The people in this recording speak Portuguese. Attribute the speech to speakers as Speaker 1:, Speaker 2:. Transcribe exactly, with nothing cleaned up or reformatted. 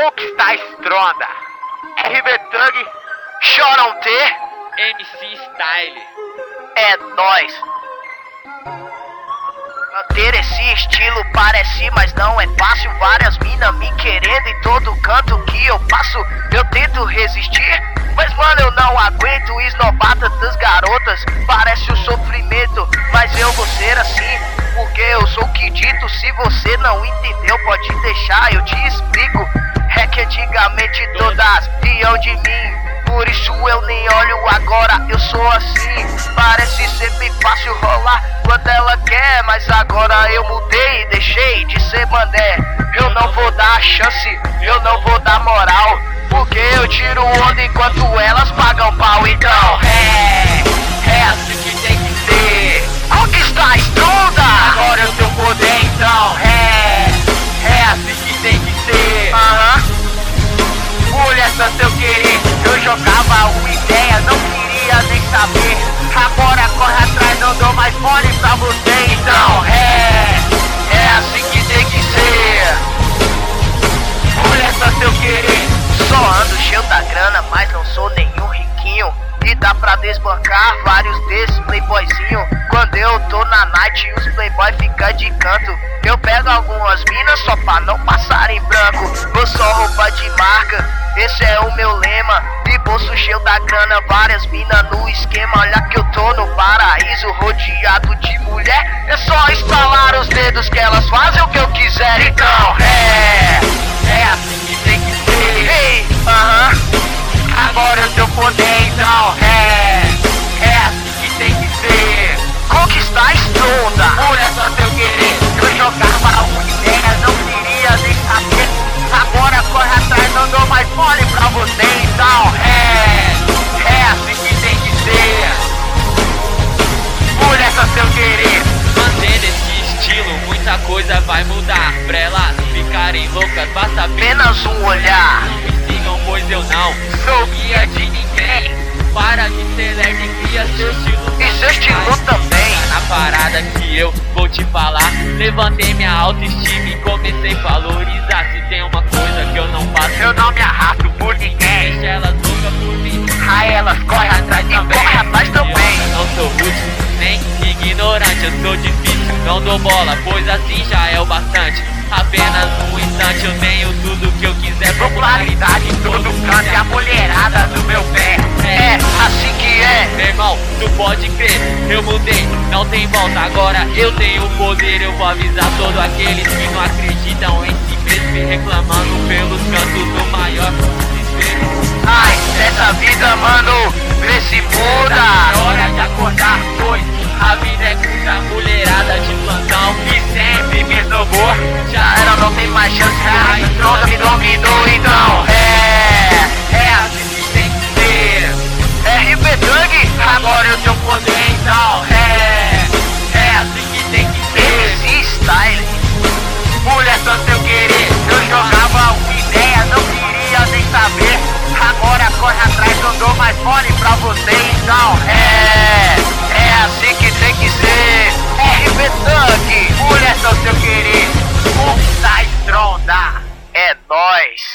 Speaker 1: Conquistar Stronda. R B Thug, Chorão T,
Speaker 2: M C Style.
Speaker 1: É nóis. Manter esse estilo parece, mas não é fácil. Várias minas me querendo em todo canto que eu passo. Eu tento resistir, mas mano eu não aguento. Esnobada das garotas, parece um sofrimento. Mas eu vou ser assim, porque eu sou o que dito. Se você não entendeu, pode deixar, eu te explico. É que antigamente todas riam de mim, por isso eu nem olho agora, eu sou assim. Parece sempre fácil rolar quando ela quer, mas agora eu mudei e deixei de ser mané. Eu não vou dar chance, eu não vou dar moral, porque eu tiro onda enquanto elas pagam pau. Então é, é assim que tem que ser. Conquistar Stronda, agora eu tenho poder. Então é, é assim que tem que ser. Aham, uh-huh. Mulher só se eu querer, eu jogava uma ideia, não queria nem saber. Agora corre atrás, não dou mais fone pra você. Então é, é assim que tem que ser. Mulher só se eu querer. Só ando cheio da grana, mas não sou nenhum riquinho. E dá pra desbancar vários desses playboyzinho. Quando eu tô na night e os playboy ficam de canto, eu pego algumas minas só pra não passar em branco. Vou só roupa de marca, esse é o meu lema. E bolso cheio da grana, várias minas no esquema. Olha que eu tô no paraíso, rodeado de mulher. É só estalar os dedos que elas fazem o que eu quiser. Então é, é assim que tem que ser. Ei, aham, uh-huh. Agora eu tenho poder. Então é, é assim que tem que ser. Conquistar Stronda, mulher só se eu querer. Eu jogava uma ideia, não queria nem saber. Agora corre atrás, não dou mais fone pra você. Então é, é assim que tem que ser. Mulher só se eu querer.
Speaker 2: Mantendo esse estilo, muita coisa vai mudar. Pra elas ficarem loucas, basta
Speaker 1: apenas um olhar.
Speaker 2: Me sigam, pois eu não sou guia de ninguém. Para de ser nerd e cria seu estilo.
Speaker 1: E seu estilo também.
Speaker 2: Na parada que eu vou te falar, levantei minha autoestima e comecei a valorizar. Se tem uma coisa que eu não faço,
Speaker 1: eu não me arrasto por ninguém.
Speaker 2: Deixa elas loucas por mim,
Speaker 1: aí elas correm atrás e correm atrás também.
Speaker 2: Eu não sou rude, nem ignorante, eu sou difícil, não dou bola, pois assim já é o bastante. Apenas um instante eu tenho tudo que eu quiser.
Speaker 1: Popularidade em todo canto e a mulherada do meu pé. É assim que é.
Speaker 2: Meu irmão, tu pode crer, eu mudei, não tem volta. Agora eu tenho poder, eu vou avisar todos aqueles que não acreditam em si mesmo e reclamando pelos cantos do maior desespero.
Speaker 1: Ai, essa vida, mano, vê se muda.
Speaker 2: É hora de acordar, pois a vida é curta, mulherada de plantão que sempre me esnobou.
Speaker 1: Já era, não tem mais chance, a Stronda me dominou. Então é, é assim que tem que ser. R B Thug, agora eu tenho poder. Então é, é assim que tem que ser. M C Style, mulher só se eu querer. Eu jogava uma ideia, não queria nem saber. Agora corre atrás, não dou mais fone pra você. Então é, é assim que tem que ser. R B Thug, mulher só se eu querer. Conquistar Stronda, é nóis.